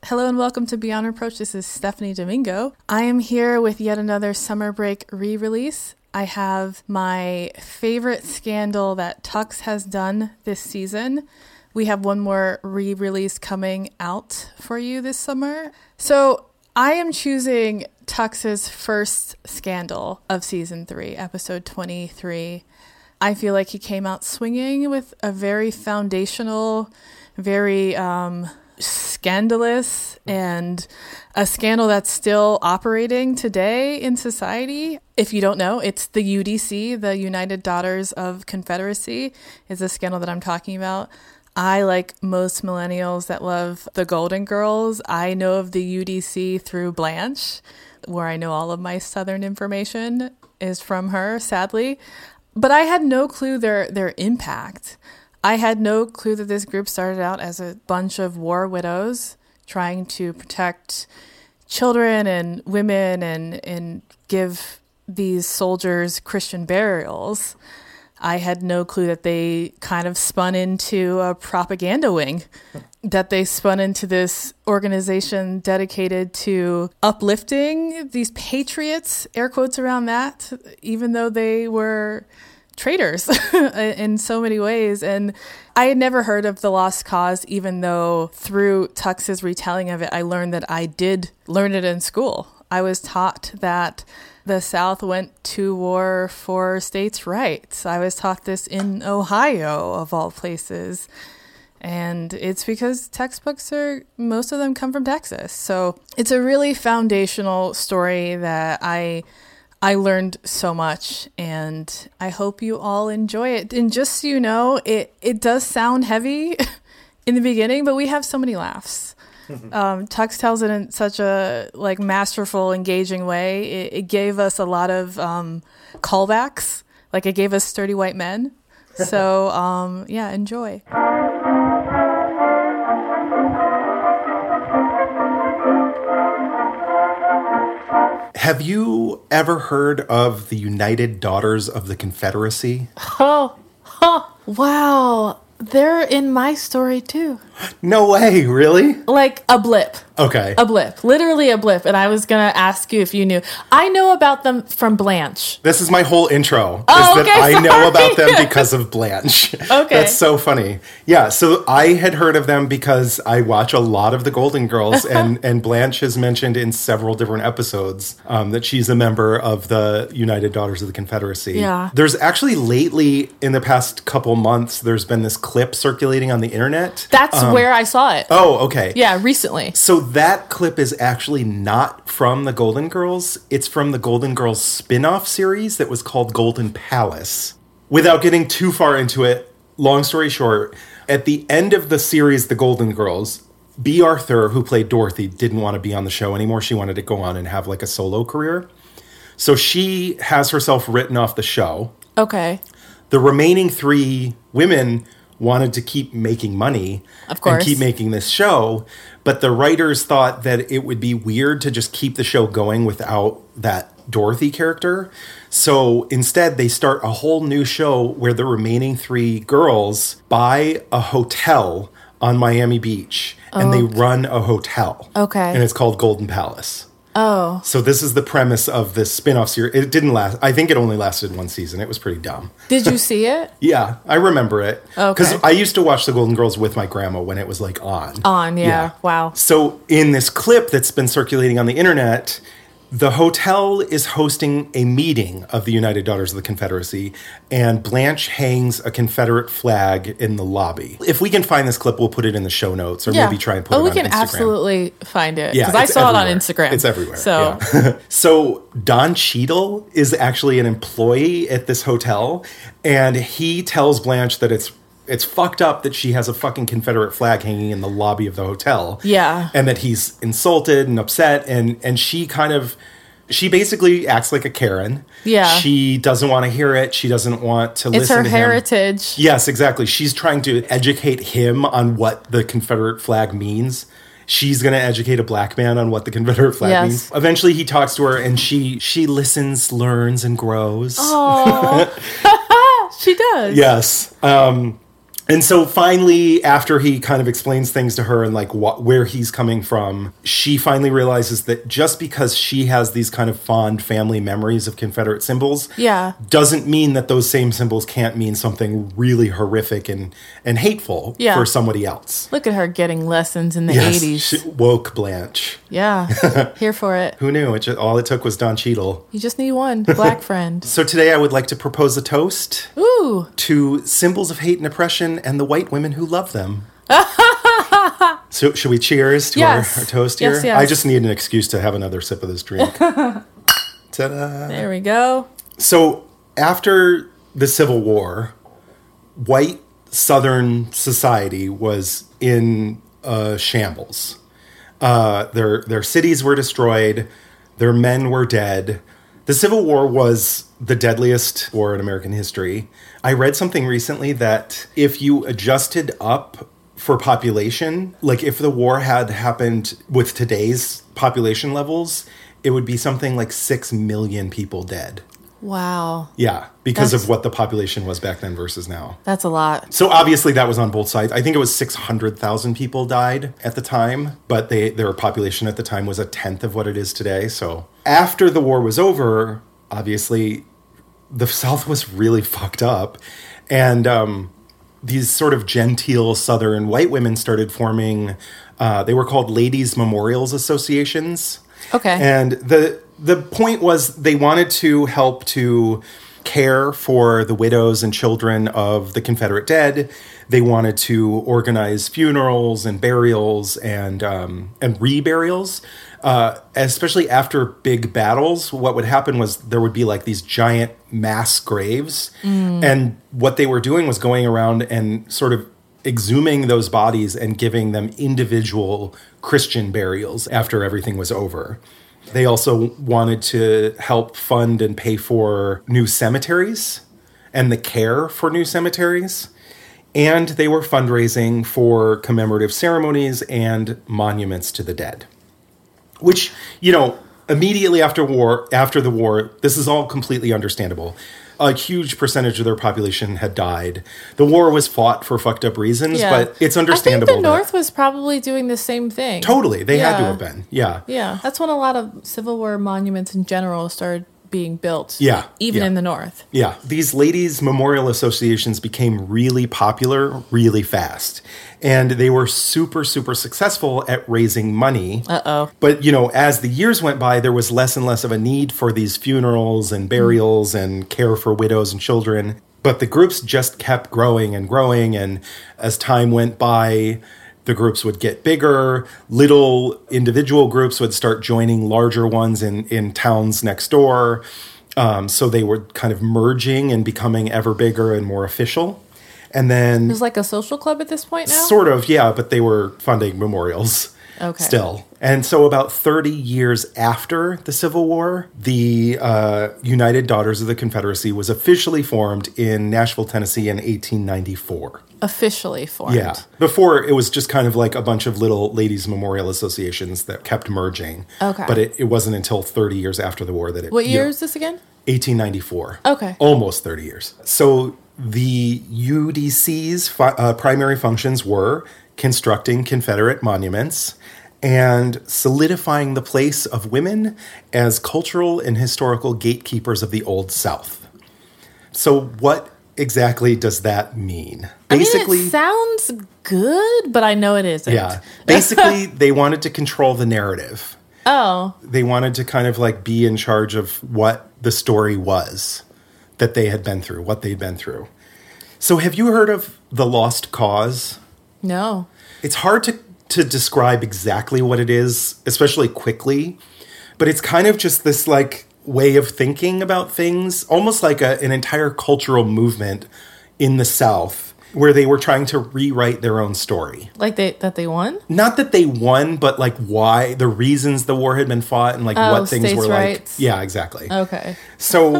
Hello and welcome to Beyond Reproach. This is Stephanie Domingo. I am here with yet another summer break re-release. I have my favorite scandal that Tux has done this season. We have one more re-release coming out for you this summer. So I am choosing Tux's first scandal of season 3, episode 23. I feel like he came out swinging with a very foundational, very scandalous, and a scandal that's still operating today in society. If you don't know, it's the UDC, the United Daughters of Confederacy, is the scandal that I'm talking about. I, like most millennials that love the Golden Girls, I know of the UDC through Blanche, where I know all of my Southern information is from her, sadly. But I had no clue their impact. I had no clue that this group started out as a bunch of war widows trying to protect children and women and give these soldiers Christian burials. I had no clue that they kind of spun into a propaganda wing, that they spun into this organization dedicated to uplifting these patriots, air quotes around that, even though they were traitors in so many ways. And I had never heard of the Lost Cause, even though through Tux's retelling of it, I learned that I did learn it in school. I was taught that the South went to war for states' rights. I was taught this in Ohio, of all places. And it's because textbooks most of them come from Texas. So it's a really foundational story that I learned so much, and I hope you all enjoy it. And just so you know, it does sound heavy in the beginning, but we have so many laughs. Tux tells it in such a masterful, engaging way. It gave us a lot of callbacks. It gave us Sturdy White Men. So yeah, enjoy. Have you ever heard of the United Daughters of the Confederacy? Oh, wow. They're in my story, too. No way, really? Like a blip. Okay. A blip. Literally a blip. And I was going to ask you if you knew. I know about them from Blanche. This is my whole intro. Oh, okay, I know about them because of Blanche. Okay. That's so funny. Yeah, so I had heard of them because I watch a lot of the Golden Girls, and Blanche has mentioned in several different episodes that she's a member of the United Daughters of the Confederacy. Yeah. There's actually lately, in the past couple months, there's been this clip circulating on the internet. That's where I saw it. Oh, okay. Yeah, recently. So that clip is actually not from the Golden Girls. It's from the Golden Girls spin-off series that was called Golden Palace. Without getting too far into it, long story short, at the end of the series, The Golden Girls, Bea Arthur, who played Dorothy, didn't want to be on the show anymore. She wanted to go on and have a solo career. So she has herself written off the show. Okay. The remaining 3 women wanted to keep making money, of course, and keep making this show, but the writers thought that it would be weird to just keep the show going without that Dorothy character. So instead, they start a whole new show where the remaining 3 girls buy a hotel on Miami Beach, and they run a hotel. Okay. And it's called Golden Palace. Oh. So this is the premise of this spin-off series. It didn't last. I think it only lasted 1 season. It was pretty dumb. Did you see it? Yeah, I remember it. Okay. Because I used to watch The Golden Girls with my grandma when it was on. On, yeah. Wow. So in this clip that's been circulating on the internet, the hotel is hosting a meeting of the United Daughters of the Confederacy, and Blanche hangs a Confederate flag in the lobby. If we can find this clip, we'll put it in the show notes, or maybe try and put it on Instagram. We can absolutely find it, Yeah, because I saw everywhere. it on Instagram. It's everywhere. So, yeah. So Don Cheadle is actually an employee at this hotel, and he tells Blanche that it's fucked up that she has a fucking Confederate flag hanging in the lobby of the hotel. Yeah. And that he's insulted and upset, and she she basically acts like a Karen. Yeah. She doesn't want to hear it. She doesn't want to listen to him. It's her heritage. Yes, exactly. She's trying to educate him on what the Confederate flag means. She's going to educate a black man on what the Confederate flag means. Eventually he talks to her, and she listens, learns, and grows. Oh, she does. Yes. And so finally, after he kind of explains things to her and like where he's coming from, she finally realizes that just because she has these kind of fond family memories of Confederate symbols, doesn't mean that those same symbols can't mean something really horrific and hateful for somebody else. Look at her getting lessons in the 80s. She woke Blanche. Yeah, here for it. Who knew? All it took was Don Cheadle. You just need one black friend. So today I would like to propose a toast to symbols of hate and oppression and the white women who love them. So should we cheers to our toast here? Yes. I just need an excuse to have another sip of this drink. Ta-da! There we go. So after the Civil War, white Southern society was in shambles. Their cities were destroyed. Their men were dead. The Civil War was the deadliest war in American history. I read something recently that if you adjusted up for population, like if the war had happened with today's population levels, it would be something like 6 million people dead. Wow. Yeah, because of what the population was back then versus now. That's a lot. So obviously that was on both sides. I think it was 600,000 people died at the time, but their population at the time was a tenth of what it is today. So after the war was over, obviously the South was really fucked up. And these sort of genteel Southern white women started forming, they were called Ladies' Memorials Associations. Okay. And the point was they wanted to help to care for the widows and children of the Confederate dead. They wanted to organize funerals and burials and reburials, especially after big battles. What would happen was there would be like these giant mass graves. And what they were doing was going around and sort of exhuming those bodies and giving them individual Christian burials after everything was over. They also wanted to help fund and pay for new cemeteries and the care for new cemeteries. And they were fundraising for commemorative ceremonies and monuments to the dead. Which, immediately after the war, this is all completely understandable. A huge percentage of their population had died. The war was fought for fucked up reasons, but it's understandable. I think the North was probably doing the same thing. Totally. They had to have been. Yeah. Yeah. That's when a lot of Civil War monuments in general started being built. Yeah. Even in the North. Yeah. These ladies' memorial associations became really popular really fast. And they were super, super successful at raising money. But, as the years went by, there was less and less of a need for these funerals and burials and care for widows and children. But the groups just kept growing and growing. And as time went by, the groups would get bigger. Little individual groups would start joining larger ones in towns next door. So they were kind of merging and becoming ever bigger and more official. And then it was like a social club at this point now? Sort of, yeah, but they were funding memorials still. And so about 30 years after the Civil War, the United Daughters of the Confederacy was officially formed in Nashville, Tennessee in 1894. Officially formed? Yeah. Before, it was just kind of like a bunch of little ladies' memorial associations that kept merging. Okay. But it wasn't until 30 years after the war that it... What year is this again? 1894. Okay. Almost 30 years. So the UDC's primary functions were constructing Confederate monuments and solidifying the place of women as cultural and historical gatekeepers of the Old South. So what exactly does that mean? Basically, it sounds good, but I know it isn't. Yeah. Basically, they wanted to control the narrative. Oh. They wanted to kind of like be in charge of what the story was that they had been through, what they'd been through. So have you heard of the Lost Cause? No. It's hard to describe exactly what it is, especially quickly, but it's kind of just this like way of thinking about things, almost like an entire cultural movement in the South where they were trying to rewrite their own story. Like that they won? Not that they won, but like why, the reasons the war had been fought and like what things were rights. Like. Yeah, exactly. Okay. So,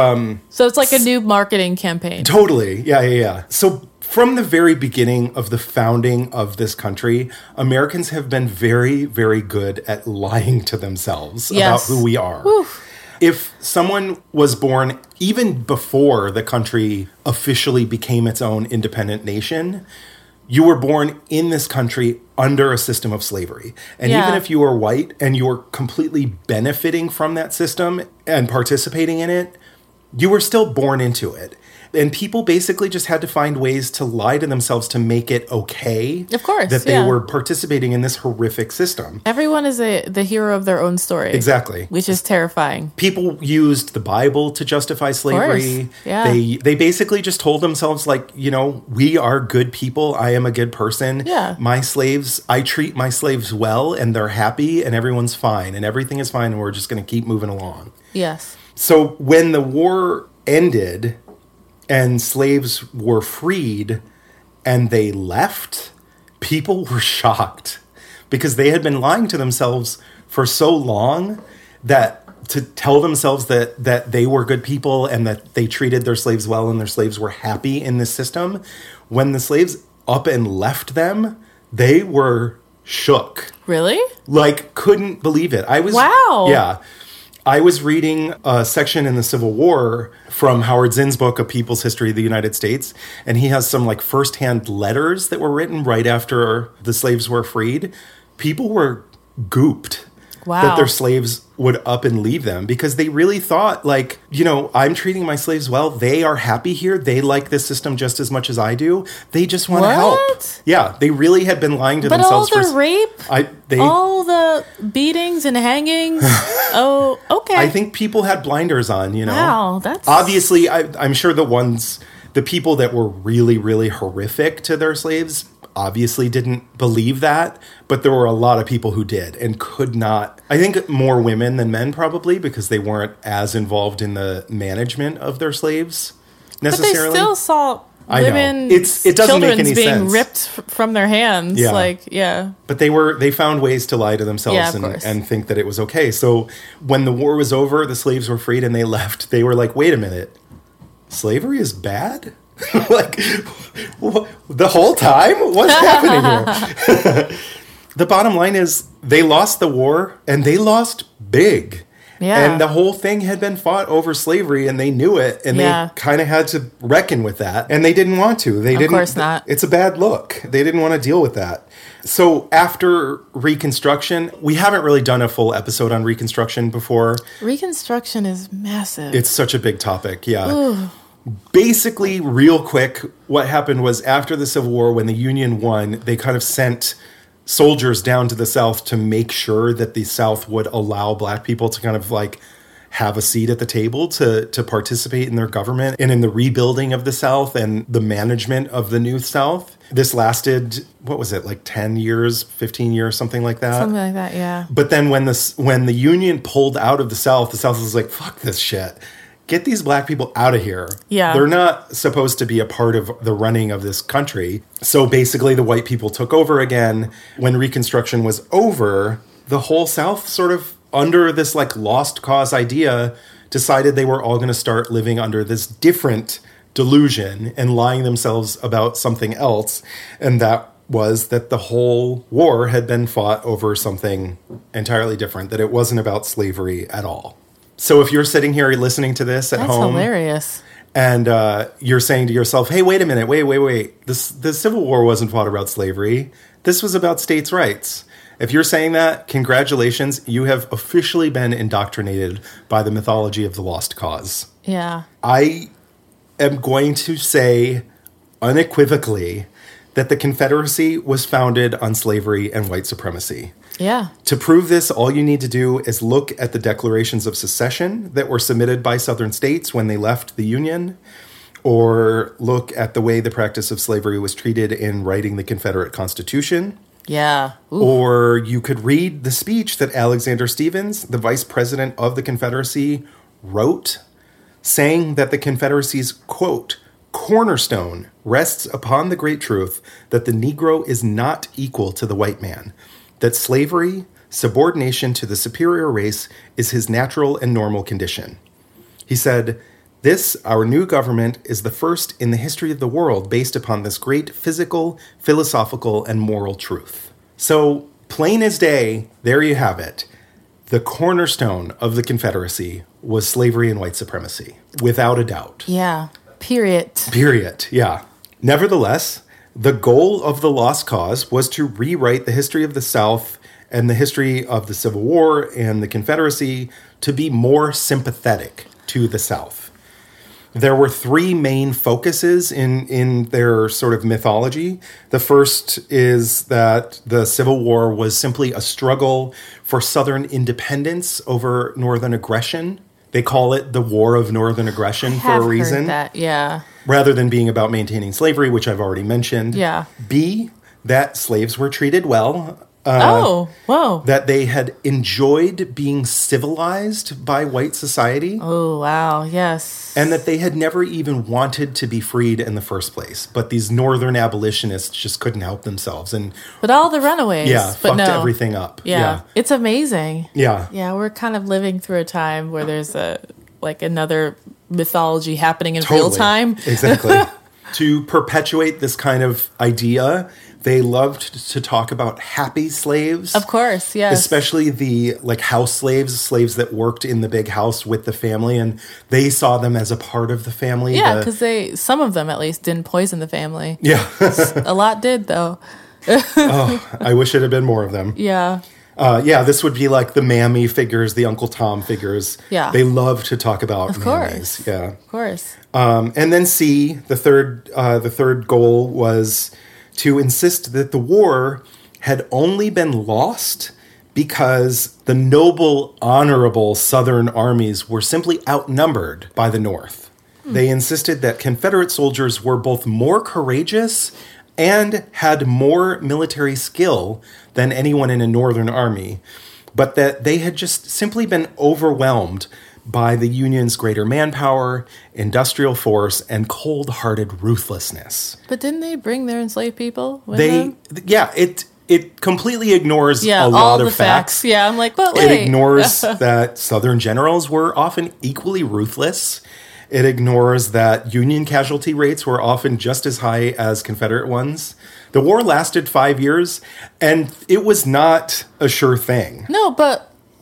so it's like a new marketing campaign. Totally. Yeah. So from the very beginning of the founding of this country, Americans have been very, very good at lying to themselves about who we are. If someone was born even before the country officially became its own independent nation, you were born in this country under a system of slavery. And even if you were white and you were completely benefiting from that system and participating in it, you were still born into it. And people basically just had to find ways to lie to themselves to make it okay. Of course, that they were participating in this horrific system. Everyone is the hero of their own story. Exactly. Which is terrifying. People used the Bible to justify slavery. Of course. Yeah. They basically just told themselves, like, you know, we are good people. I am a good person. Yeah. My slaves, I treat my slaves well, and they're happy, and everyone's fine, and everything is fine, and we're just going to keep moving along. Yes. So when the war ended and slaves were freed and they left, people were shocked because they had been lying to themselves for so long that to tell themselves that they were good people and that they treated their slaves well and their slaves were happy in this system. When the slaves up and left them, they were shook. Really? Like, couldn't believe it. Wow. Yeah. I was reading a section in the Civil War from Howard Zinn's book, A People's History of the United States, and he has some like firsthand letters that were written right after the slaves were freed. People were gooped that their slaves would up and leave them because they really thought, like, you know, I'm treating my slaves well. They are happy here. They like this system just as much as I do. They just want to help. Yeah, they really had been lying to themselves. But all the rape, all the beatings and hangings. Oh, okay. I think people had blinders on, you know. Wow, that's... Obviously, I'm sure the people that were really, really horrific to their slaves obviously didn't believe that, but there were a lot of people who did and could not. I think more women than men probably because they weren't as involved in the management of their slaves necessarily. But they still saw women, it doesn't make any being sense. ripped from their hands. Yeah. But they found ways to lie to themselves and think that it was okay. So when the war was over, the slaves were freed and they left. They were like, wait a minute, slavery is bad? Like, the whole time? What's happening here? The bottom line is they lost the war and they lost big. Yeah. And the whole thing had been fought over slavery and they knew it and they kind of had to reckon with that and they didn't want to. Of course not. It's a bad look. They didn't want to deal with that. So after Reconstruction, we haven't really done a full episode on Reconstruction before. Reconstruction is massive. It's such a big topic. Yeah. Ooh. Basically, real quick, what happened was after the Civil War, when the Union won, they kind of sent soldiers down to the South to make sure that the South would allow black people to kind of like have a seat at the table to participate in their government and in the rebuilding of the South and the management of the New South. This lasted, what was it, like 10 years, 15 years, something like that? Something like that, yeah. But then when the Union pulled out of the South was like, fuck this shit. Get these black people out of here. Yeah. They're not supposed to be a part of the running of this country. So basically the white people took over again. When Reconstruction was over, the whole South sort of, under this like lost cause idea, decided they were all going to start living under this different delusion and lying themselves about something else. And that was that the whole war had been fought over something entirely different, that it wasn't about slavery at all. So if you're sitting here listening to this at home... That's hilarious. And you're saying to yourself, hey, wait a minute, wait. The Civil War wasn't fought about slavery. This was about states' rights. If you're saying that, congratulations. You have officially been indoctrinated by the mythology of the lost cause. Yeah. I am going to say unequivocally that the Confederacy was founded on slavery and white supremacy. Yeah. To prove this, all you need to do is look at the declarations of secession that were submitted by Southern states when they left the Union, or look at the way the practice of slavery was treated in writing the Confederate Constitution. Yeah. Ooh. Or you could read the speech that Alexander Stephens, the vice president of the Confederacy, wrote, saying that the Confederacy's, quote, cornerstone rests upon the great truth that the Negro is not equal to the white man, that slavery, subordination to the superior race, is his natural and normal condition. He said, this, our new government, is the first in the history of the world based upon this great physical, philosophical, and moral truth. So, plain as day, there you have it. the cornerstone of the Confederacy was slavery and white supremacy, without a doubt. Yeah. Period. Period. Yeah. Nevertheless, the goal of the Lost Cause was to rewrite the history of the South and the history of the Civil War and the Confederacy to be more sympathetic to the South. There were three main focuses in their sort of mythology. The first is that the Civil War was simply a struggle for Southern independence over Northern aggression. They call it the War of Northern Aggression for a reason. Heard that, yeah. Rather than being about maintaining slavery, which I've already mentioned. Yeah. B, that slaves were treated well. Whoa. That they had enjoyed being civilized by white society. Oh, wow, yes. And that they had never even wanted to be freed in the first place. But these northern abolitionists just couldn't help themselves. But all the runaways. Fucked everything up. Yeah. It's amazing. Yeah. Yeah, we're kind of living through a time where there's another mythology happening in real time. Exactly. To perpetuate this kind of idea, they loved to talk about happy slaves. Of course, yes. Especially the house slaves that worked in the big house with the family, and they saw them as a part of the family. Yeah, because some of them at least didn't poison the family. Yeah. A lot did, though. I wish it had been more of them. Yeah. This would be like the Mammy figures, the Uncle Tom figures. Yeah. They love to talk about Of mammies. course. Yeah. Of course. And then C, the third goal was to insist that the war had only been lost because the noble, honorable Southern armies were simply outnumbered by the North. They insisted that Confederate soldiers were both more courageous and had more military skill than anyone in a Northern army, but that they had just simply been overwhelmed by the Union's greater manpower, industrial force, and cold-hearted ruthlessness. But didn't they bring their enslaved people with them? It completely ignores a all lot the of facts. Yeah, I'm like, but wait. It ignores that Southern generals were often equally ruthless. It ignores that Union casualty rates were often just as high as Confederate ones. The war lasted 5 years, and it was not a sure thing. No, but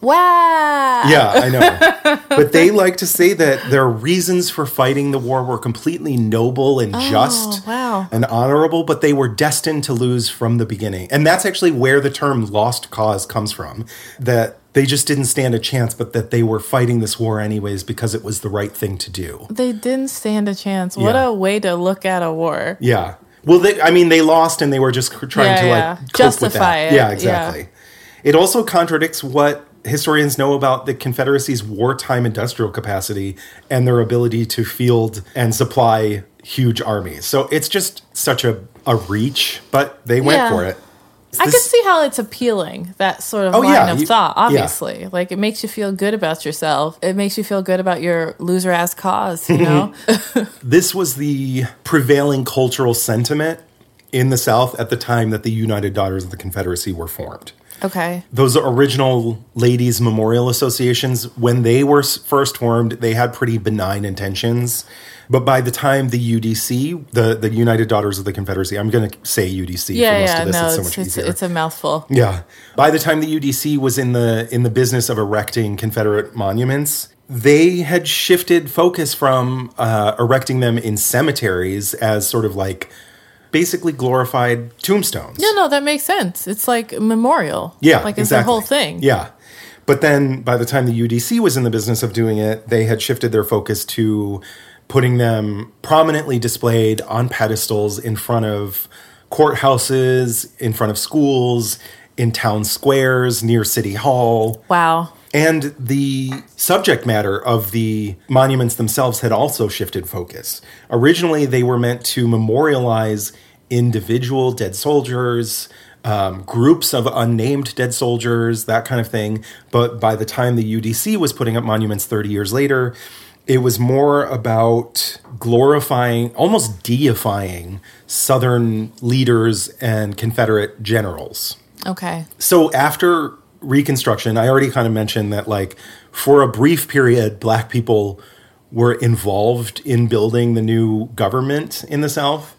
wow. Yeah, I know. But they like to say that their reasons for fighting the war were completely noble and just and honorable, but they were destined to lose from the beginning. And that's actually where the term lost cause comes from, that they just didn't stand a chance, but that they were fighting this war anyways because it was the right thing to do. They didn't stand a chance. What a way to look at a war. Yeah. Well, they lost and they were just trying to cope justify with that. it. Yeah, exactly. Yeah. It also contradicts what historians know about the Confederacy's wartime industrial capacity and their ability to field and supply huge armies. So it's just such a reach, but they went for it. I can see how it's appealing, that sort of line of thought, obviously. Yeah. Like, it makes you feel good about yourself. It makes you feel good about your loser-ass cause, you know? This was the prevailing cultural sentiment in the South at the time that the United Daughters of the Confederacy were formed. Okay. Those original ladies' memorial associations, when they were first formed, they had pretty benign intentions. But by the time the UDC, the United Daughters of the Confederacy, I'm going to say UDC for most of this. It's so much easier. It's a mouthful. Yeah. By the time the UDC was in the business of erecting Confederate monuments, they had shifted focus from erecting them in cemeteries as sort of like basically glorified tombstones. No, that makes sense. It's like a memorial. Yeah, like exactly. It's the whole thing. Yeah. But then by the time the UDC was in the business of doing it, they had shifted their focus to putting them prominently displayed on pedestals in front of courthouses, in front of schools, in town squares, near City Hall. Wow. And the subject matter of the monuments themselves had also shifted focus. Originally, they were meant to memorialize individual dead soldiers, groups of unnamed dead soldiers, that kind of thing. But by the time the UDC was putting up monuments 30 years later, it was more about glorifying, almost deifying Southern leaders and Confederate generals. Okay. So after Reconstruction, I already kind of mentioned that, like, for a brief period, Black people were involved in building the new government in the South.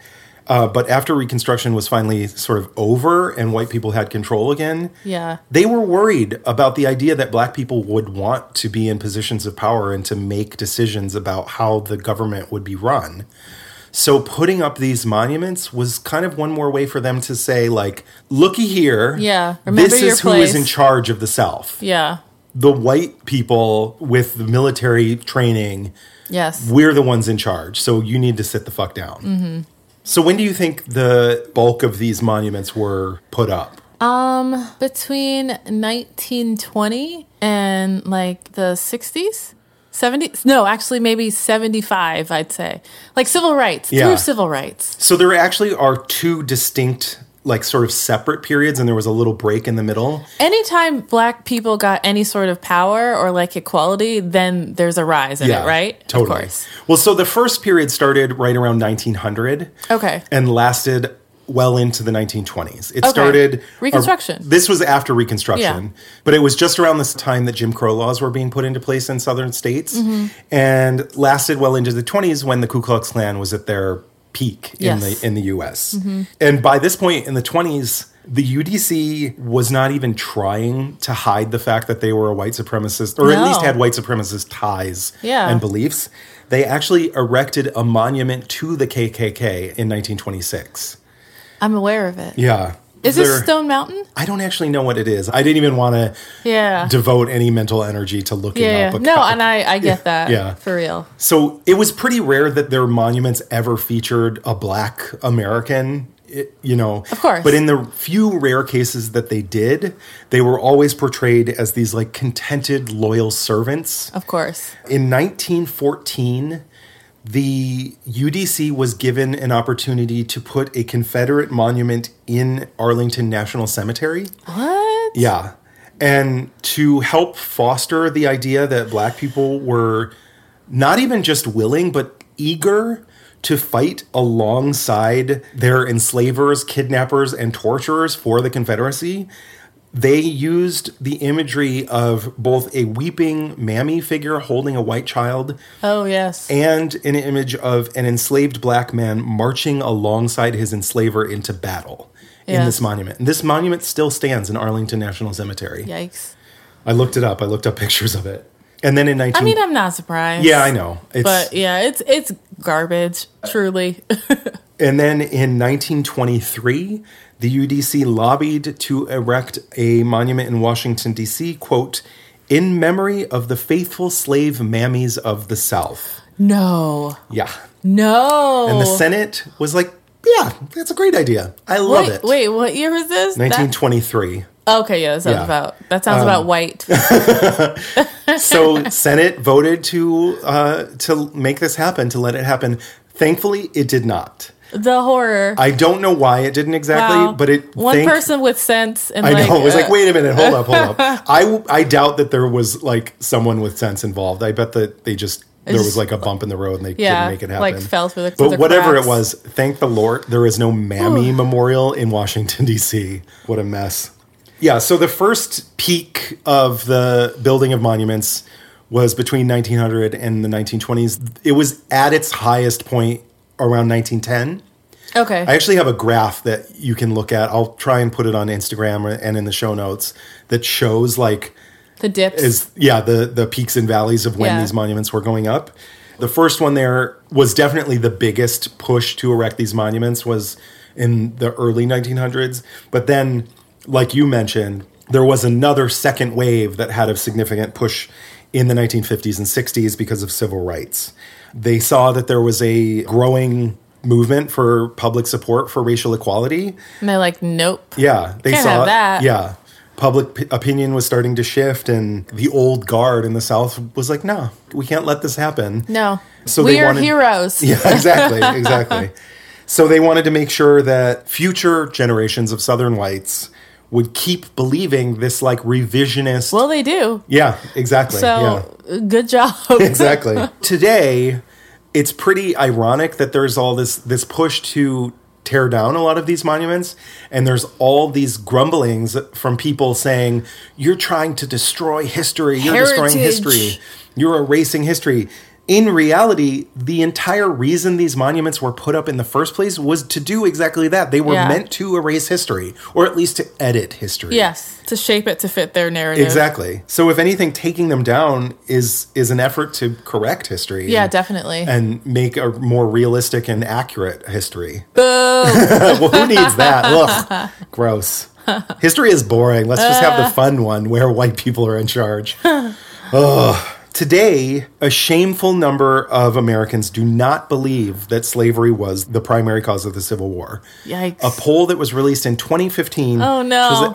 But after Reconstruction was finally sort of over and white people had control again, Yeah. they were worried about the idea that black people would want to be in positions of power and to make decisions about how the government would be run. So putting up these monuments was kind of one more way for them to say, like, looky here. Yeah. Remember this your is who is in place. charge of the South. Yeah. The white people with the military training, Yes. we're the ones in charge. So you need to sit the fuck down. Mm-hmm. So when do you think the bulk of these monuments were put up? Between 1920 and like the 60s? 70s? No, actually maybe 75, I'd say. Like civil rights, Yeah. through civil rights. So there actually are two distinct, like sort of separate periods, and there was a little break in the middle. Anytime black people got any sort of power or like equality, then there's a rise in it, right? Totally. Of course. Well, so the first period started right around 1900. Okay. And lasted well into the 1920s. It Okay. started... Reconstruction. This was after Reconstruction. Yeah. But it was just around this time that Jim Crow laws were being put into place in southern states. Mm-hmm. And lasted well into the 20s when the Ku Klux Klan was at their peak Yes. in the U.S. And by this point in the 20s, the UDC was not even trying to hide the fact that they were a white supremacist, or at No. least had white supremacist ties Yeah. and beliefs. They actually erected a monument to the KKK in 1926. I'm aware of it. Yeah. Is this Stone Mountain? I don't actually know what it is. I didn't even want to Yeah. devote any mental energy to looking Yeah. up. No, and I get that. Yeah. For real. So it was pretty rare that their monuments ever featured a black American, Of course. But in the few rare cases that they did, they were always portrayed as these like contented, loyal servants. Of course. In 1914, the UDC was given an opportunity to put a Confederate monument in Arlington National Cemetery. What? Yeah. And to help foster the idea that black people were not even just willing, but eager to fight alongside their enslavers, kidnappers, and torturers for the Confederacy, they used the imagery of both a weeping mammy figure holding a white child Oh, yes. and an image of an enslaved black man marching alongside his enslaver into battle in Yes. this monument. And this monument still stands in Arlington National Cemetery. Yikes. I looked it up. I looked up pictures of it. And then in 19... I mean, I'm not surprised. yeah, I know. But yeah, it's garbage, truly. And then in 1923, the UDC lobbied to erect a monument in Washington, D.C., quote, in memory of the faithful slave mammies of the South. No. Yeah. No. And the Senate was like, yeah, that's a great idea. I love it. Wait, what year was this? 1923. Okay, yeah, that sounds about white. So Senate voted to make this happen, to let it happen. Thankfully, it did not. The horror. I don't know why it didn't exactly, Wow. but it. One person with sense and I like, know. It was like, wait a minute, hold up. I doubt that there was like someone with sense involved. I bet that there was like a bump in the road and they didn't make it happen. like fell through the But whatever cracks. it was, thank the Lord, there is no Mammy Memorial in Washington, D.C. What a mess. Yeah, so the first peak of the building of monuments was between 1900 and the 1920s. It was at its highest point around 1910. Okay. I actually have a graph that you can look at. I'll try and put it on Instagram and in the show notes that shows like the dips. the peaks and valleys of when Yeah. these monuments were going up. The first one there was definitely the biggest push to erect these monuments was in the early 1900s. But then, like you mentioned, there was another second wave that had a significant push in the 1950s and 60s because of civil rights. They saw that there was a growing movement for public support for racial equality. And they're like, nope. Yeah, they Can't saw have that. Yeah, public opinion was starting to shift, and the old guard in the South was like, "No, we can't let this happen." No. So we they are wanted- heroes. Yeah, exactly. So they wanted to make sure that future generations of Southern whites would keep believing this like revisionist. Well, they do. Yeah, exactly. So good job. Exactly. Today, it's pretty ironic that there's all this push to tear down a lot of these monuments, and there's all these grumblings from people saying, you're trying to destroy history, you're destroying Heritage. history, you're erasing history. in reality, the entire reason these monuments were put up in the first place was to do exactly that. They were meant to erase history, or at least to edit history. Yes, to shape it to fit their narrative. Exactly. So if anything, taking them down is an effort to correct history. Yeah, definitely. And make a more realistic and accurate history. Boo! Well, who needs that? Ugh, gross. History is boring. Let's just have the fun one where white people are in charge. Ugh. Today, a shameful number of Americans do not believe that slavery was the primary cause of the Civil War. Yikes. A poll that was released in 2015 shows that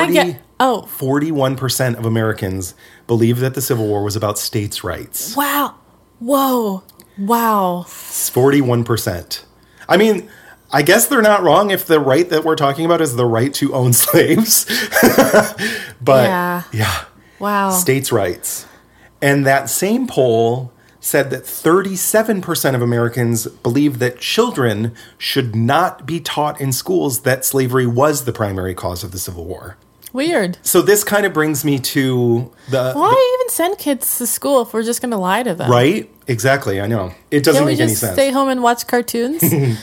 41% of Americans believe that the Civil War was about states' rights. Wow. Whoa. Wow. 41%. I mean, I guess they're not wrong if the right that we're talking about is the right to own slaves. But, yeah. Wow. States' rights. And that same poll said that 37% of Americans believe that children should not be taught in schools that slavery was the primary cause of the Civil War. Weird. So this kind of brings me to Why even send kids to school if we're just going to lie to them? Right? Exactly. I know. It doesn't make any sense. Stay home and watch cartoons?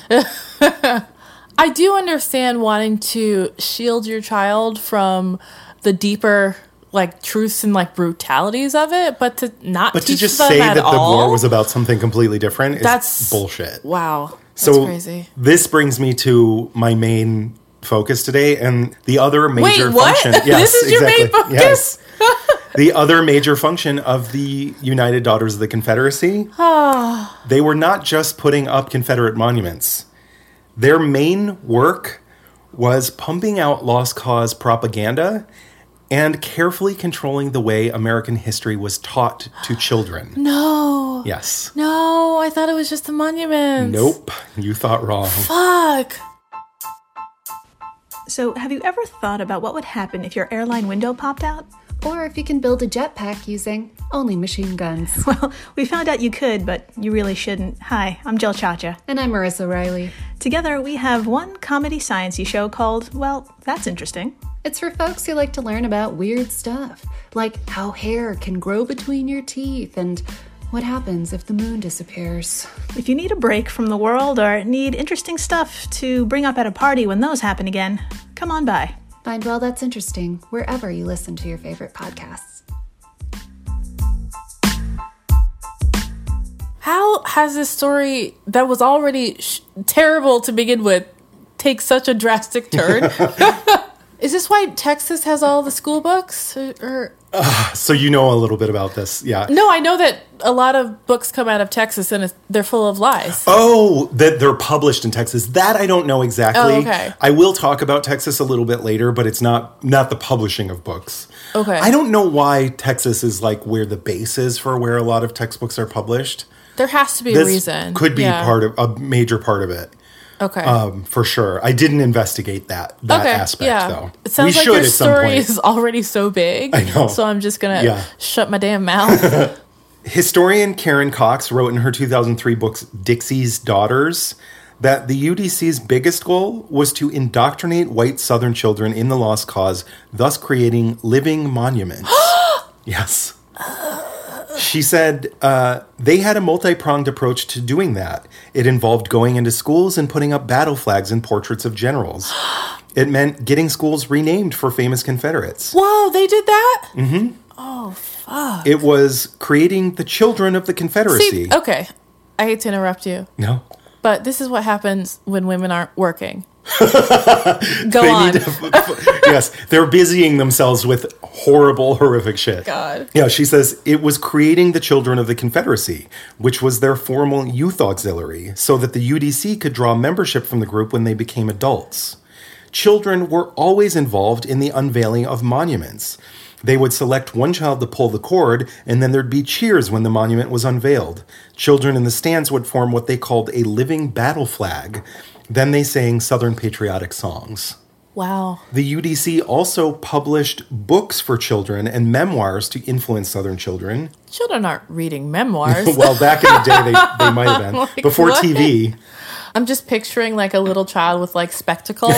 I do understand wanting to shield your child from the deeper truths and brutalities of it, but to not teach them at all. But to just say that the war was about something completely different is bullshit. Wow. That's crazy. This brings me to my main focus today and the other major function. Yes, this is your main focus? Yes. The other major function of the United Daughters of the Confederacy, they were not just putting up Confederate monuments. Their main work was pumping out lost cause propaganda and carefully controlling the way American history was taught to children. No. Yes. No, I thought it was just the monuments. Nope, you thought wrong. Fuck. So, have you ever thought about what would happen if your airline window popped out? Or if you can build a jetpack using only machine guns. Well, we found out you could, but you really shouldn't. Hi, I'm Jill Chacha. And I'm Marissa Riley. Together, we have one comedy science-y show called, well, That's Interesting. It's for folks who like to learn about weird stuff, like how hair can grow between your teeth and what happens if the moon disappears. If you need a break from the world or need interesting stuff to bring up at a party when those happen again, come on by. Find Well, That's Interesting wherever you listen to your favorite podcasts. How has this story that was already terrible to begin with take such a drastic turn? Is this why Texas has all the school books? So you know a little bit about this, yeah. No, I know that a lot of books come out of Texas and they're full of lies. Oh, that they're published in Texas. That I don't know exactly. Oh, okay. I will talk about Texas a little bit later, but it's not the publishing of books. Okay. I don't know why Texas is where the base is for where a lot of textbooks are published. There has to be a reason. Could be part of a major part of it. Okay. For sure. I didn't investigate that aspect, though. It sounds like your story is already so big. I know. So I'm just going to shut my damn mouth. Historian Karen Cox wrote in her 2003 book, Dixie's Daughters, that the UDC's biggest goal was to indoctrinate white Southern children in the lost cause, thus creating living monuments. Yes. She said they had a multi-pronged approach to doing that. It involved going into schools and putting up battle flags and portraits of generals. It meant getting schools renamed for famous Confederates. Whoa, they did that? Mm-hmm. Oh, fuck. It was creating the children of the Confederacy. See, okay, I hate to interrupt you. No. But this is what happens when women aren't working. Go on. Yes, they're busying themselves with horrific shit. God. Yeah, she says it was creating the children of the Confederacy, which was their formal youth auxiliary, so that the UDC could draw membership from the group when they became adults. Children were always involved in the unveiling of monuments. They would select one child to pull the cord, and then there'd be cheers when the monument was unveiled. Children in the stands would form what they called a living battle flag. Then they sang Southern patriotic songs. Wow. The UDC also published books for children and memoirs to influence Southern children. Children aren't reading memoirs. Well, back in the day, they might have been. Before what? TV. I'm just picturing a little child with spectacles.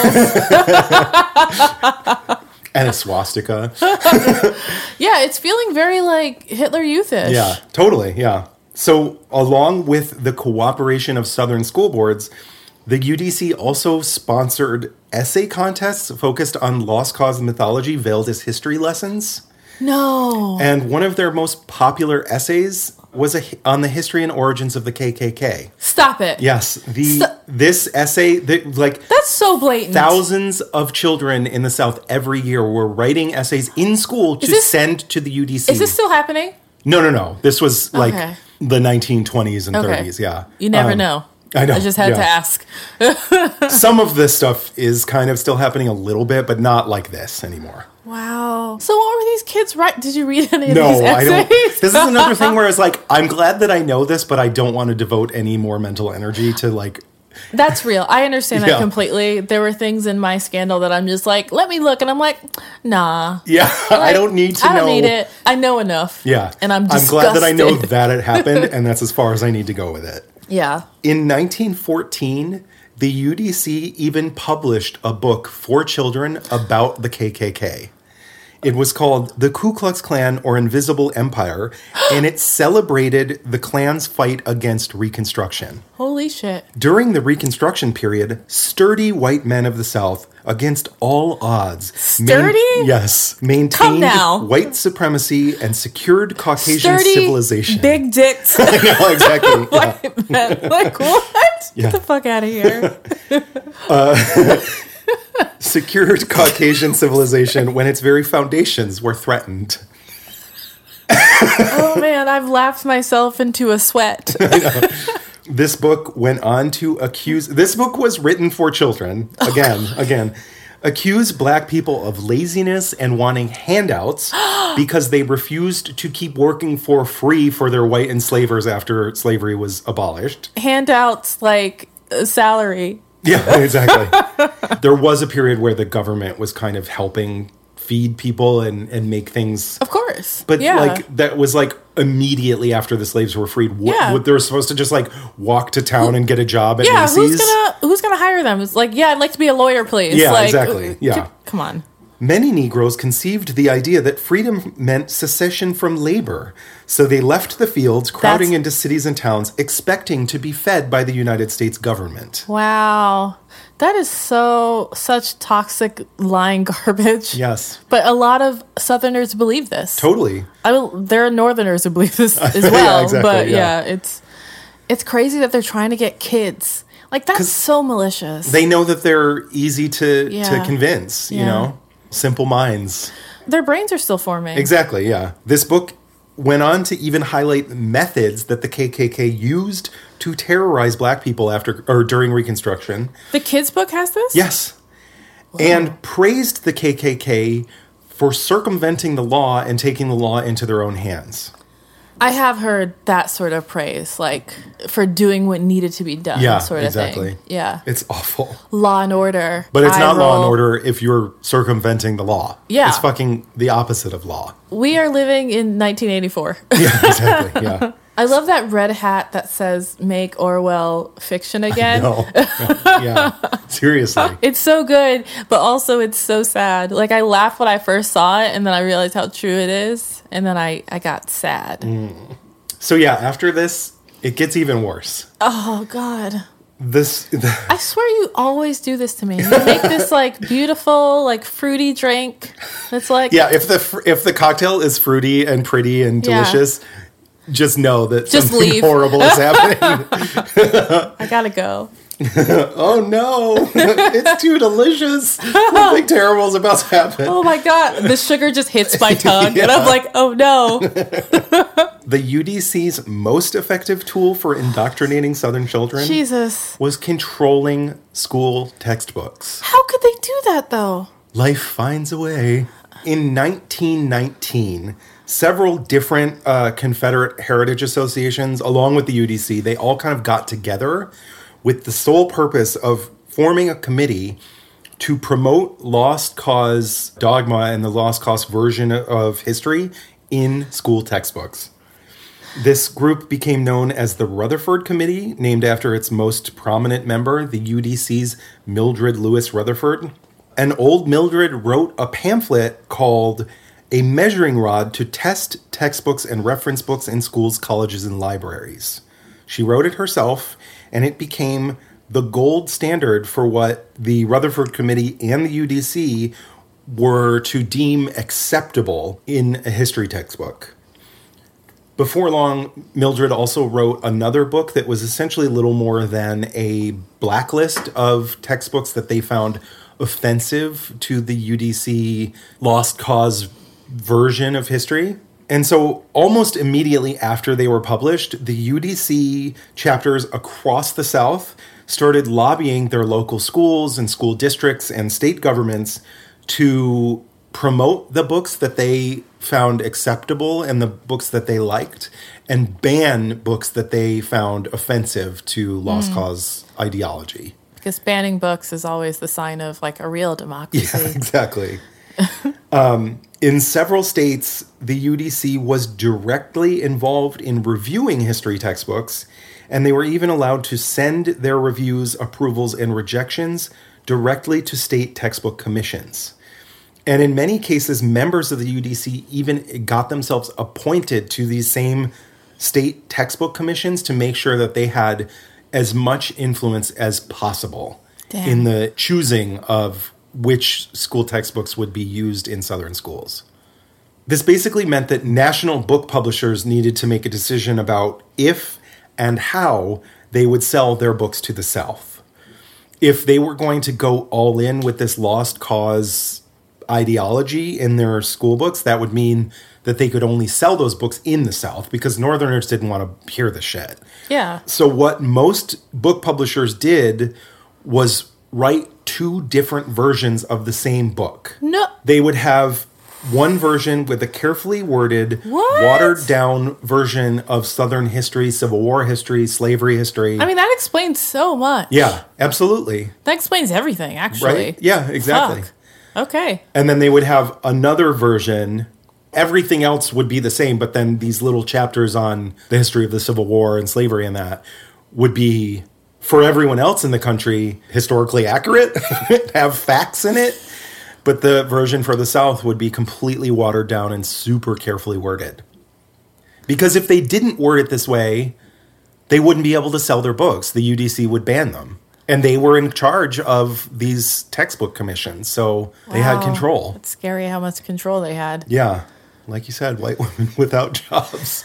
And a swastika. Yeah, it's feeling very Hitler Youth-ish. Yeah, totally, yeah. So along with the cooperation of Southern school boards, the UDC also sponsored essay contests focused on lost cause mythology veiled as history lessons. No. And one of their most popular essays was on the history and origins of the KKK. Stop it. Yes, this essay, that's so blatant. Thousands of children in the South every year were writing essays in school to send to the UDC. Is this still happening? No. This was the 1920s and 30s, yeah. You never know. I know. I just had to ask. Some of this stuff is kind of still happening a little bit, but not like this anymore. Wow. So what were these kids writing? Did you read any of No, these essays? I don't. This is another thing where it's like, I'm glad that I know this, but I don't want to devote any more mental energy to like... That's real. I understand that completely. There were things in my scandal that I'm just like, let me look. And I'm like, nah. Yeah, I don't need to know. I don't need it. I know enough. Yeah. And I'm disgusted. I'm glad that I know that it happened, and that's as far as I need to go with it. Yeah. In 1914, the UDC even published a book for children about the KKK. It was called The Ku Klux Klan or Invisible Empire, and it celebrated the Klan's fight against Reconstruction. Holy shit. During the Reconstruction period, sturdy white men of the South, against all odds, maintained white supremacy and secured Caucasian civilization. Big dicks. I know, exactly. White men. Like, what? Yeah. Get the fuck out of here. Secured Caucasian civilization when its very foundations were threatened. Oh man, I've laughed myself into a sweat. I know. This book went on to accuse... This book was written for children. Again. Accuse black people of laziness and wanting handouts because they refused to keep working for free for their white enslavers after slavery was abolished. Handouts like salary. Yeah, exactly. There was a period where the government was kind of helping feed people and make things... Of course. But that was immediately after the slaves were freed. They were supposed to just walk to town and get a job at Macy's. Who's gonna hire them? It's like, I'd like to be a lawyer, please. Yeah, exactly. Yeah. Come on. Many Negroes conceived the idea that freedom meant secession from labor. So they left the fields, crowding into cities and towns, expecting to be fed by the United States government. Wow. That is such toxic lying garbage. Yes. But a lot of Southerners believe this. Totally. There are Northerners who believe this as well. Yeah, exactly, but it's crazy that they're trying to get kids. Like, that's so malicious. They know that they're easy to convince, you know? Simple minds. Their brains are still forming. Exactly, yeah. This book went on to even highlight methods that the KKK used to terrorize black people during Reconstruction. The kids' book has this? Yes. Wow. And praised the KKK for circumventing the law and taking the law into their own hands. I have heard that sort of praise, for doing what needed to be done, sort of thing. Yeah. It's awful. Law and order. But it's not law and order if you're circumventing the law. Yeah. It's fucking the opposite of law. We are living in 1984. Yeah, exactly. Yeah. I love that red hat that says "Make Orwell fiction again." Yeah, seriously. It's so good, but also it's so sad. I laughed when I first saw it, and then I realized how true it is, and then I got sad. So yeah, after this, it gets even worse. Oh God. I swear you always do this to me. You make this beautiful fruity drink. It's if the cocktail is fruity and pretty and delicious. Just know that something horrible is happening. I gotta go. Oh no, it's too delicious. Something terrible is about to happen. Oh my God, the sugar just hits my tongue and I'm like, oh no. The UDC's most effective tool for indoctrinating Southern children was controlling school textbooks. How could they do that though? Life finds a way. In 1919, several different Confederate heritage associations, along with the UDC, they all kind of got together with the sole purpose of forming a committee to promote lost cause dogma and the lost cause version of history in school textbooks. This group became known as the Rutherford Committee, named after its most prominent member, the UDC's Mildred Lewis Rutherford. And old Mildred wrote a pamphlet called a measuring rod to test textbooks and reference books in schools, colleges, and libraries. She wrote it herself, and it became the gold standard for what the Rutherford Committee and the UDC were to deem acceptable in a history textbook. Before long, Mildred also wrote another book that was essentially little more than a blacklist of textbooks that they found offensive to the UDC lost cause version of history. And so almost immediately after they were published, the UDC chapters across the South started lobbying their local schools and school districts and state governments to promote the books that they found acceptable and the books that they liked, and ban books that they found offensive to lost cause ideology. Because banning books is always the sign of like a real democracy. Yeah, exactly. In several states, the UDC was directly involved in reviewing history textbooks, and they were even allowed to send their reviews, approvals, and rejections directly to state textbook commissions. And in many cases, members of the UDC even got themselves appointed to these same state textbook commissions to make sure that they had as much influence as possible in the choosing of which school textbooks would be used in Southern schools. This basically meant that national book publishers needed to make a decision about if and how they would sell their books to the South. If they were going to go all in with this lost cause ideology in their school books, that would mean that they could only sell those books in the South because Northerners didn't want to hear the shit. Yeah. So what most book publishers did was write two different versions of the same book. No. They would have one version with a carefully worded, watered down version of Southern history, Civil War history, slavery history. I mean, that explains so much. Yeah, absolutely. That explains everything, actually. Right? Yeah, exactly. Fuck. Okay. And then they would have another version. Everything else would be the same, but then these little chapters on the history of the Civil War and slavery and that would be, for everyone else in the country, historically accurate, have facts in it. But the version for the South would be completely watered down and super carefully worded. Because if they didn't word it this way, they wouldn't be able to sell their books. The UDC would ban them. And they were in charge of these textbook commissions, so they had control. It's scary how much control they had. Yeah. Like you said, white women without jobs.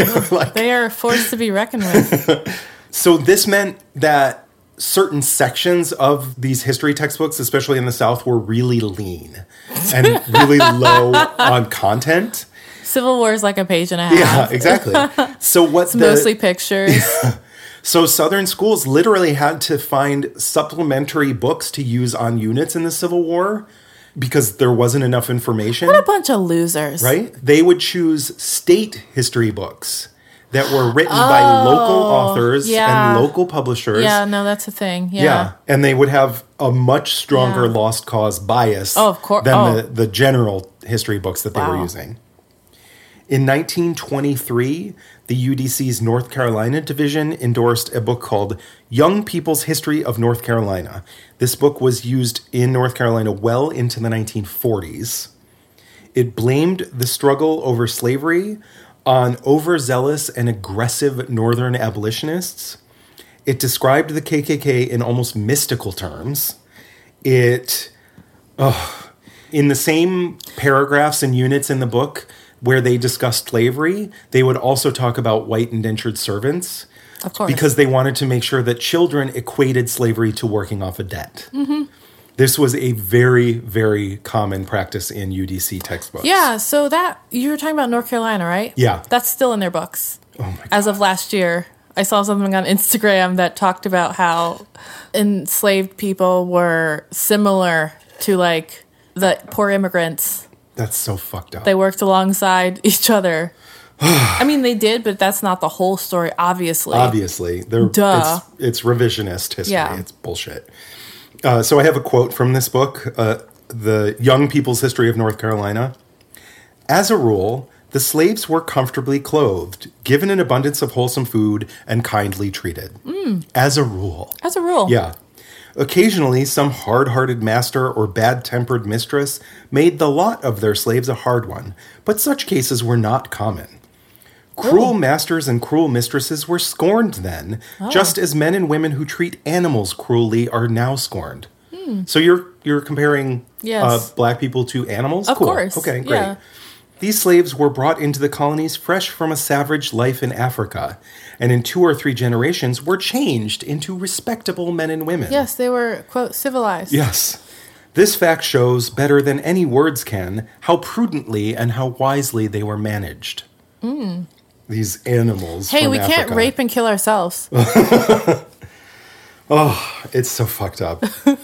They are a force to be reckoned with. So this meant that certain sections of these history textbooks, especially in the South, were really lean and really low on content. Civil War is like a page and a half. Yeah, exactly. So it's mostly pictures. Yeah. So Southern schools literally had to find supplementary books to use on units in the Civil War because there wasn't enough information. What a bunch of losers. Right? They would choose state history books that were written by local authors and local publishers. Yeah, no, that's a thing. Yeah. And they would have a much stronger lost cause bias than the general history books that they were using. In 1923, the UDC's North Carolina division endorsed a book called Young People's History of North Carolina. This book was used in North Carolina well into the 1940s. It blamed the struggle over slavery on overzealous and aggressive Northern abolitionists. It described the KKK in almost mystical terms. In the same paragraphs and units in the book where they discussed slavery, they would also talk about white indentured servants. Of course. Because they wanted to make sure that children equated slavery to working off a debt. Mm-hmm. This was a very, very common practice in UDC textbooks. Yeah, so that, you were talking about North Carolina, right? Yeah. That's still in their books. Oh my God. As of last year. I saw something on Instagram that talked about how enslaved people were similar to, like, the poor immigrants. That's so fucked up. They worked alongside each other. I mean, they did, but that's not the whole story, obviously. Obviously. Duh. It's revisionist history. Yeah. It's bullshit. So I have a quote from this book, The Young People's History of North Carolina. As a rule, the slaves were comfortably clothed, given an abundance of wholesome food, and kindly treated. As a rule. As a rule. Yeah. Occasionally, some hard-hearted master or bad-tempered mistress made the lot of their slaves a hard one, but such cases were not common. Cruel masters and cruel mistresses were scorned then, just as men and women who treat animals cruelly are now scorned. So you're comparing Yes. black people to animals? Of Cool. course. Okay, great. Yeah. These slaves were brought into the colonies fresh from a savage life in Africa, and in 2 or 3 generations were changed into respectable men and women. Yes, they were, quote, civilized. Yes. This fact shows, better than any words can, how prudently and how wisely they were managed. These animals Hey, from we Africa. can't rape and kill ourselves. It's so fucked up.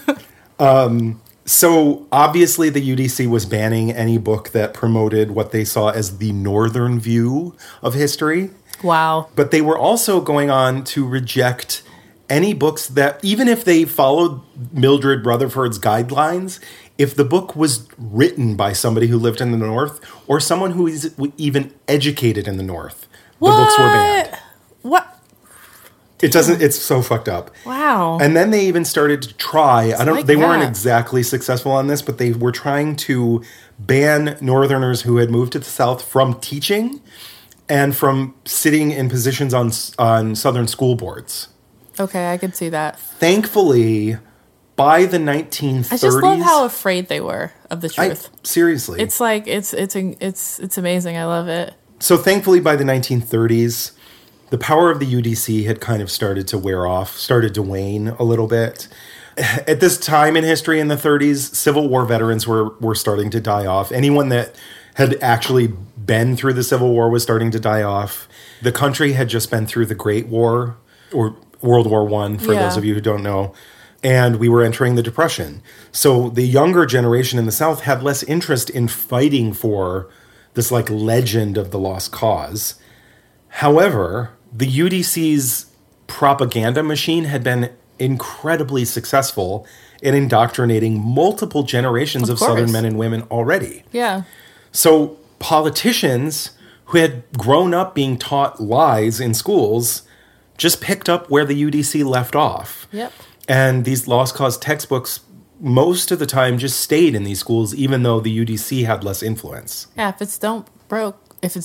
So obviously the UDC was banning any book that promoted what they saw as the northern view of history. Wow. But they were also going on to reject any books that, even if they followed Mildred Rutherford's guidelines, if the book was written by somebody who lived in the North or someone who is even educated in the North, the books were banned. What? It doesn't, it's so fucked up. Wow. And then they even started to try, they weren't that. exactly successful on this, but they were trying to ban Northerners who had moved to the South from teaching and from sitting in positions on Southern school boards. Okay, I could see that. Thankfully, by the 1930s... I just love how afraid they were of the truth. Seriously. It's like, it's amazing. I love it. So thankfully, by the 1930s, the power of the UDC had kind of started to wear off, started to wane a little bit. At this time in history, in the 30s, Civil War veterans were starting to die off. Anyone that had actually been through the Civil War was starting to die off. The country had just been through the Great War, or World War I, for those of you who don't know. And we were entering the Depression. So the younger generation in the South had less interest in fighting for this like legend of the lost cause. However, the UDC's propaganda machine had been incredibly successful in indoctrinating multiple generations of Southern men and women already. Yeah. So politicians who had grown up being taught lies in schools just picked up where the UDC left off. Yep. And these lost cause textbooks most of the time just stayed in these schools, even though the UDC had less influence. Yeah, if it's not broke,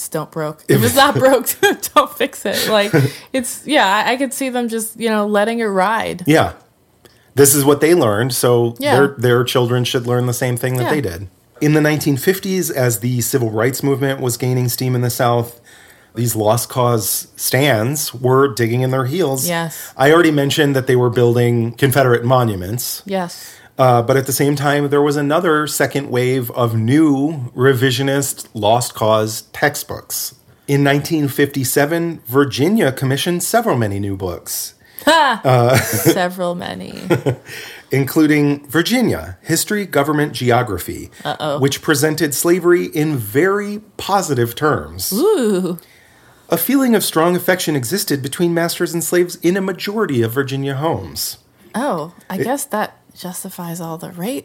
don't fix it. Like, I could see them just, letting it ride. Yeah. This is what they learned, so Yeah. their children should learn the same thing that they did. In the 1950s, as the civil rights movement was gaining steam in the South, these lost cause stands were digging in their heels. Yes. I already mentioned that they were building Confederate monuments. Yes. But at the same time, there was another second wave of new revisionist lost cause textbooks. In 1957, Virginia commissioned several many new books. Several many. Including Virginia, History, Government, Geography, which presented slavery in very positive terms. Ooh. A feeling of strong affection existed between masters and slaves in a majority of Virginia homes. Oh, I guess that justifies all the rape.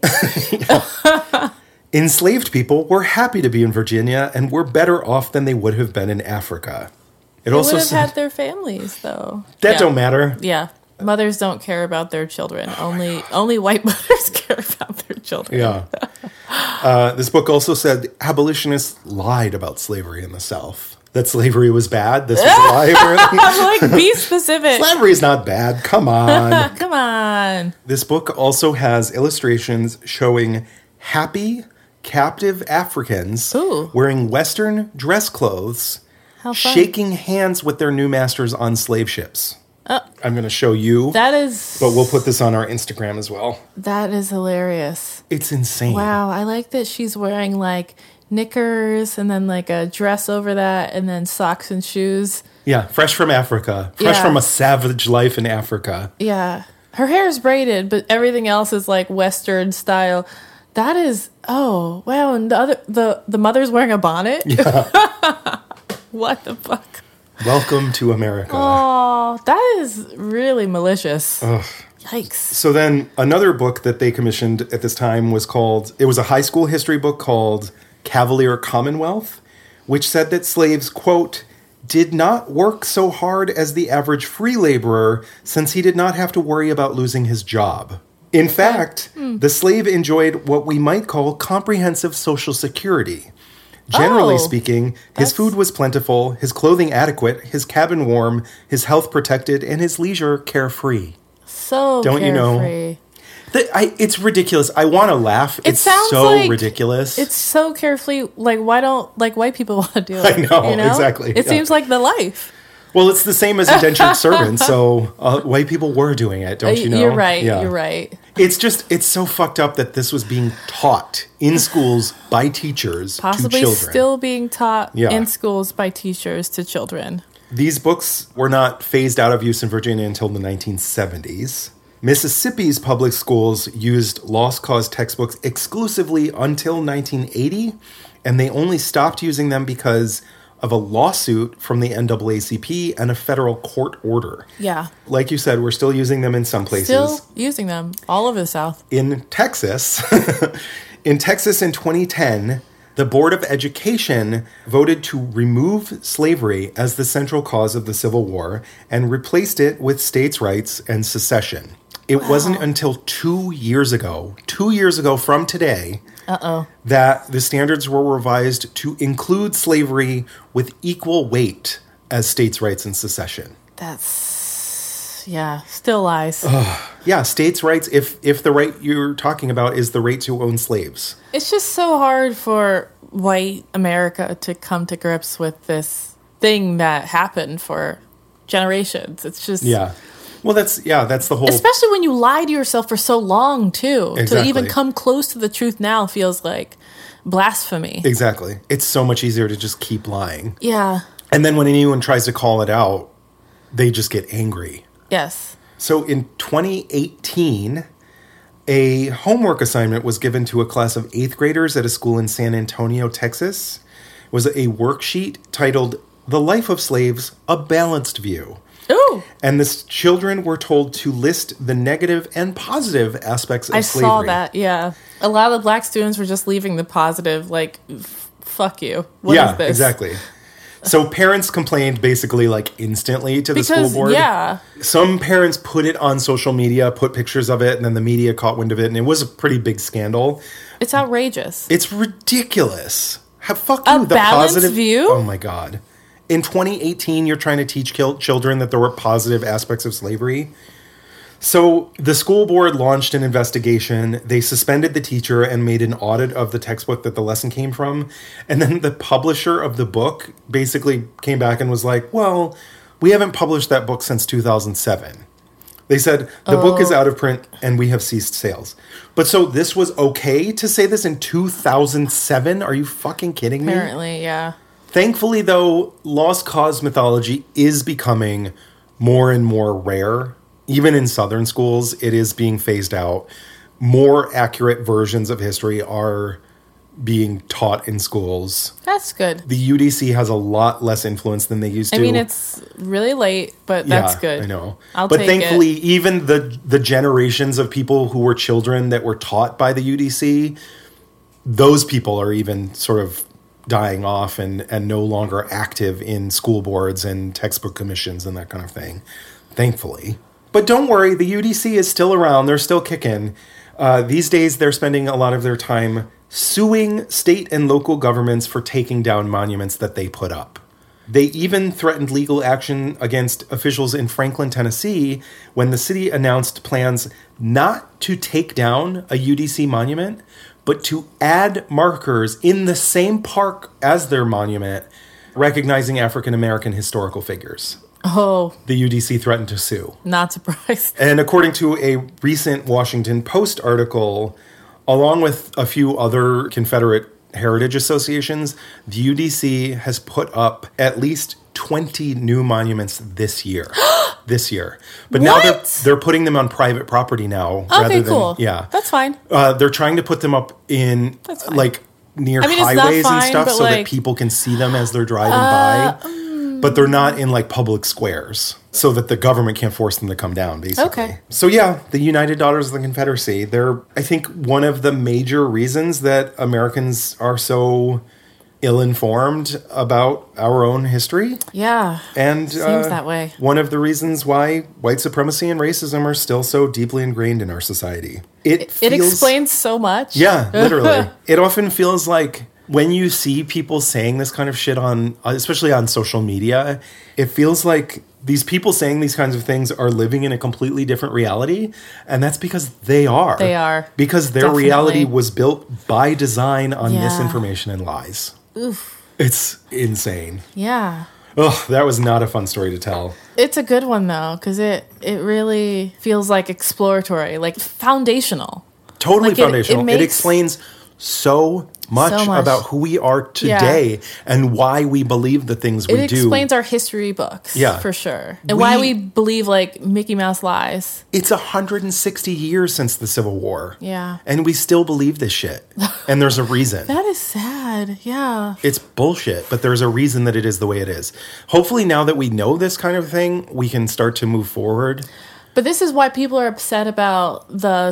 Enslaved people were happy to be in Virginia and were better off than they would have been in Africa. It They also would have said had their families, though. that don't matter. Yeah. Mothers don't care about their children. Only white mothers care about their children. Yeah. This book also said abolitionists lied about slavery in the South. That slavery was bad. This was a lie, apparently. I'm like, be specific. Slavery is not bad. Come on. Come on. This book also has illustrations showing happy, captive Africans Ooh. wearing Western dress clothes, How fun. shaking hands with their new masters on slave ships. I'm going to show you, That is... but we'll put this on our Instagram as well. That is hilarious. It's insane. Wow, I like that she's wearing, like, knickers and then, like, a dress over that and then socks and shoes. Yeah, fresh from Africa. Fresh Yeah. from a savage life in Africa. Yeah. Her hair is braided, but everything else is, like, Western style. That is... Oh, wow, and the mother's wearing a bonnet? Yeah. What the fuck? Welcome to America. Oh, that is really malicious. Yikes. So then another book that they commissioned at this time was it was a high school history book called Cavalier Commonwealth, which said that slaves, quote, did not work so hard as the average free laborer since he did not have to worry about losing his job. In fact, the slave enjoyed what we might call comprehensive social security. Generally speaking, his food was plentiful, his clothing adequate, his cabin warm, his health protected, and his leisure carefree. So Don't carefree. you know? It's ridiculous. I want to laugh. It's sounds so like ridiculous. It's so carefree. Like, why don't white people want to do it? I know, you know? exactly. It seems like the life. Well, it's the same as indentured servants, so white people were doing it, don't you know? You're right. Yeah. You're right. It's so fucked up that this was being taught in schools by teachers Possibly to children. still being taught Yeah. in schools by teachers to children. These books were not phased out of use in Virginia until the 1970s. Mississippi's public schools used lost cause textbooks exclusively until 1980, and they only stopped using them because of a lawsuit from the NAACP and a federal court order. Yeah. Like you said, we're still using them in some places. Still using them all over the South. In Texas, in 2010, the Board of Education voted to remove slavery as the central cause of the Civil War and replaced it with states' rights and secession. It wasn't until 2 years ago from today, that the standards were revised to include slavery with equal weight as states' rights and secession. Still lies. Yeah, states' rights, if the right you're talking about is the right to own slaves. It's just so hard for white America to come to grips with this thing that happened for generations. It's just... Yeah. Well, that's the whole... Especially when you lie to yourself for so long, too. Exactly. To even come close to the truth now feels like blasphemy. Exactly. It's so much easier to just keep lying. Yeah. And then when anyone tries to call it out, they just get angry. Yes. So in 2018, a homework assignment was given to a class of 8th graders at a school in San Antonio, Texas. It was a worksheet titled The Life of Slaves, A Balanced View. Ooh. And the children were told to list the negative and positive aspects of slavery. I saw that, yeah. A lot of the black students were just leaving the positive, like, fuck you. What is this? Exactly. So parents complained basically like instantly to the school board. Yeah. Some parents put it on social media, put pictures of it, and then the media caught wind of it, and it was a pretty big scandal. It's outrageous. It's ridiculous. Fuck A you, the balanced positive view? Oh my God. In 2018, you're trying to teach children that there were positive aspects of slavery. So the school board launched an investigation. They suspended the teacher and made an audit of the textbook that the lesson came from. And then the publisher of the book basically came back and was like, well, we haven't published that book since 2007. They said, the book is out of print and we have ceased sales. But so this was okay to say this in 2007? Are you fucking kidding me? Apparently, yeah. Thankfully, though, lost cause mythology is becoming more and more rare. Even in Southern schools, it is being phased out. More accurate versions of history are being taught in schools. That's good. The UDC has a lot less influence than they used to. I mean, it's really late, but that's good. I know. I'll but take thankfully, it. even the generations of people who were children that were taught by the UDC, those people are even sort of dying off and no longer active in school boards and textbook commissions and that kind of thing, thankfully. But don't worry, the UDC is still around. They're still kicking. These days, they're spending a lot of their time suing state and local governments for taking down monuments that they put up. They even threatened legal action against officials in Franklin, Tennessee, when the city announced plans not to take down a UDC monument, but to add markers in the same park as their monument, recognizing African-American historical figures. Oh. The UDC threatened to sue. Not surprised. And according to a recent Washington Post article, along with a few other Confederate heritage associations, the UDC has put up at least 20 new monuments this year. But now they're putting them on private property now. Okay, rather than, cool. Yeah. That's fine. They're trying to put them up in like near highways and stuff so that people can see them as they're driving by. But they're not in like public squares so that the government can't force them to come down, basically. Okay. So yeah, the United Daughters of the Confederacy, they're, I think, one of the major reasons that Americans are so ill-informed about our own history. Yeah. And seems that way. One of the reasons why white supremacy and racism are still so deeply ingrained in our society. It explains so much. Yeah, literally. It often feels like when you see people saying this kind of shit on, especially on social media, it feels like these people saying these kinds of things are living in a completely different reality. And that's because they are. They are. Because their Definitely. reality was built by design on Yeah. misinformation and lies. Oof. It's insane. Yeah. Oh, that was not a fun story to tell. It's a good one, though, because it really feels like exploratory, like foundational. Totally Like foundational. It makes explains so much about who we are today and why we believe the things we do. It explains our history books, for sure. And why we believe, like, Mickey Mouse lies. It's 160 years since the Civil War. Yeah. And we still believe this shit. And there's a reason. That is sad, yeah. It's bullshit, but there's a reason that it is the way it is. Hopefully now that we know this kind of thing, we can start to move forward. But this is why people are upset about the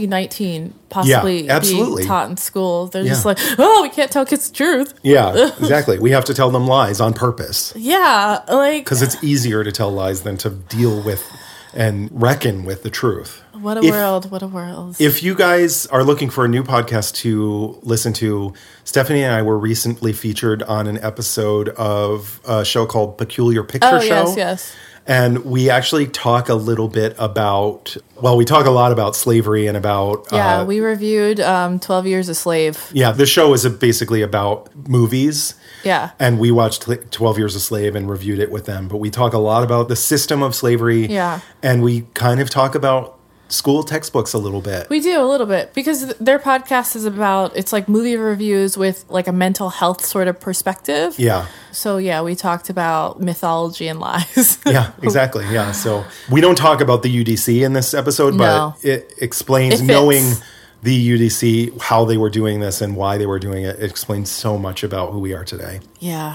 1619 possibly being taught in school. They're just like, oh, we can't tell kids the truth. Yeah, exactly. We have to tell them lies on purpose. Yeah, like... Because it's easier to tell lies than to deal with and reckon with the truth. What a world, what a world. If you guys are looking for a new podcast to listen to, Stephanie and I were recently featured on an episode of a show called Peculiar Picture Show. Yes. And we actually talk a little bit about, well, we talk a lot about slavery and about... Yeah, we reviewed 12 Years a Slave. Yeah, the show is basically about movies. Yeah. And we watched 12 Years a Slave and reviewed it with them. But we talk a lot about the system of slavery. Yeah. And we kind of talk about school textbooks a little bit. We do a little bit because their podcast is about, it's like movie reviews with like a mental health sort of perspective. Yeah. So yeah, we talked about mythology and lies. Yeah, exactly. Yeah. So we don't talk about the UDC in this episode, but it explains knowing the UDC, how they were doing this and why they were doing it. It explains so much about who we are today. Yeah.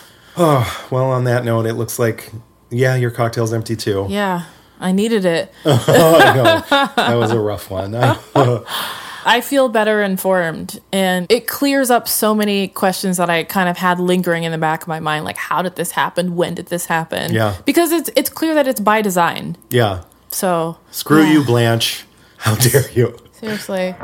Oh, well, on that note, it looks like, yeah, your cocktail's empty too. Yeah. I needed it. Oh, I know. That was a rough one. I feel better informed, and it clears up so many questions that I kind of had lingering in the back of my mind, like how did this happen? When did this happen? Yeah. Because it's clear that it's by design. Yeah. So screw you, Blanche. How dare you? Seriously.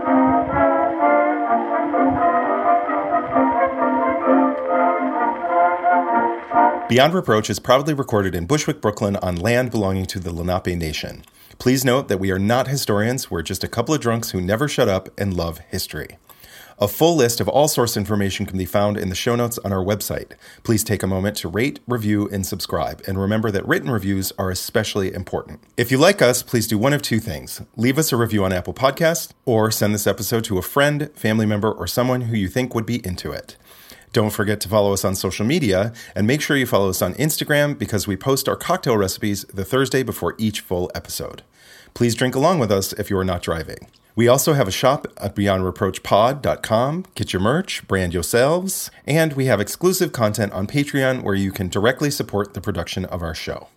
Beyond Reproach is proudly recorded in Bushwick, Brooklyn, on land belonging to the Lenape Nation. Please note that we are not historians, we're just a couple of drunks who never shut up and love history. A full list of all source information can be found in the show notes on our website. Please take a moment to rate, review, and subscribe, and remember that written reviews are especially important. If you like us, please do one of two things. Leave us a review on Apple Podcasts, or send this episode to a friend, family member, or someone who you think would be into it. Don't forget to follow us on social media, and make sure you follow us on Instagram because we post our cocktail recipes the Thursday before each full episode. Please drink along with us if you are not driving. We also have a shop at beyondreproachpod.com. Get your merch, brand yourselves, and we have exclusive content on Patreon where you can directly support the production of our show.